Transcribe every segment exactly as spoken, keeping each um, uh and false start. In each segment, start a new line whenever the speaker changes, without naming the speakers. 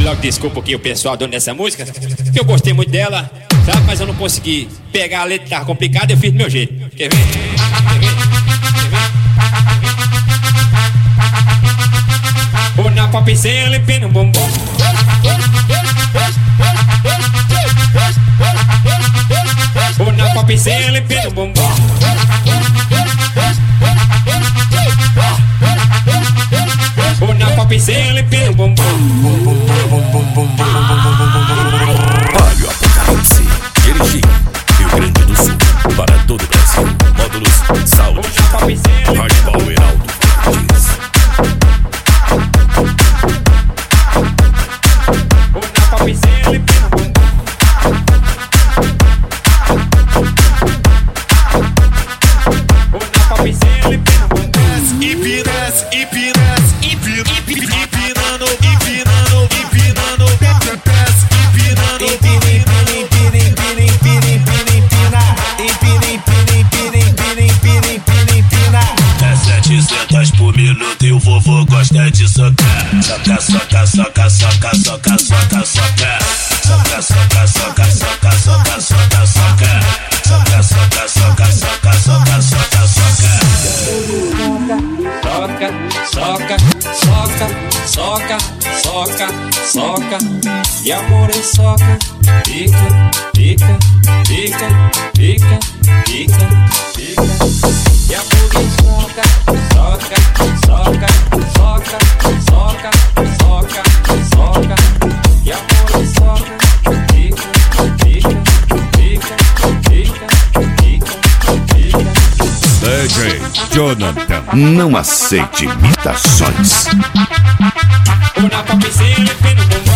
logo desculpa aqui o pessoal dono dessa música, que eu gostei muito dela, sabe? Mas eu não consegui pegar a letra, tava complicada, eu fiz do meu jeito. Quer ver? Quer ver? Quer ver? Vou na papicela e pino bombom. Vou na papicela e pino bombom. Vou na papicela e pino bombom.
Rádio Apocalipse, Erechim, Rio Grande do Sul, para todo o Brasil. Módulos Saúde, Hardball Heraldo Martins.
Vou na papicela e pino bombom. Vou na papicela e pino bombom.
Empinas, empinas, empinando, empinando, empinando, empinando, pés, empinando, empina, empina, empina, empina, empina, empina, empina, empina, empina, empina, empina, empina, empina. É setecentos por minuto e o vovô gosta de socar. Soca, soca, soca, soca, soca, soca, soca. Soca, soca, soca, soca, soca, soca, soca. Soca, soca, soca, soca, soca, soca, soca.
Soca, soca, soca, soca, soca, e amor é soca, pica, pica, pica, pica, pica, pica, e amor é soca, soca, soca, soca, soca, soca, soca, e amor é soca, pica, pica, pica, pica, pica, pica.
D J Jonathan. Não aceite imitações.
Vou na papicela e pino bombom.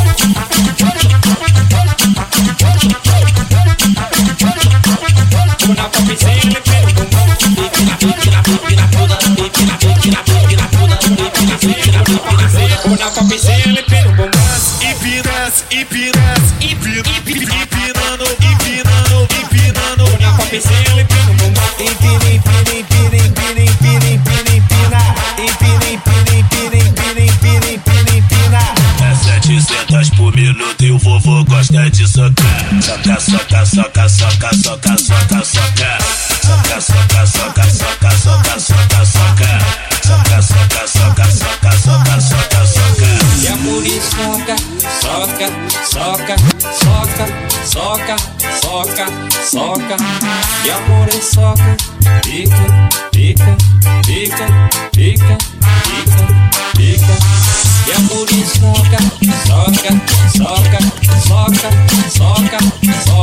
Vou na papicela e pino bombom. Empina, empina, empina toda, empina, empina, empina toda, empina, empina, empina. Vou na papicela e pino bombom.
Empinas, empinas, empina, empinando, empinando, empinando.
Vou na papicela e pino bombom.
Empina, empina, empina, empina, empina, empina, empina. Empina, empina, empina, empina, empina, empina, empina. É setecentos por minuto e o vovô gosta de socar. Soca, soca, soca, soca, soca, soca, soca. Soca, soca, soca, soca, soca, soca, soca. Soca, soca, soca, soca, soca, soca, soca.
E amor e soca, soca, soca, soca, soca, soca, soca. E amor e soca, pica, pica, pica, pica, pica, pica. E amor e soca, soca, soca, soca, soca, soca.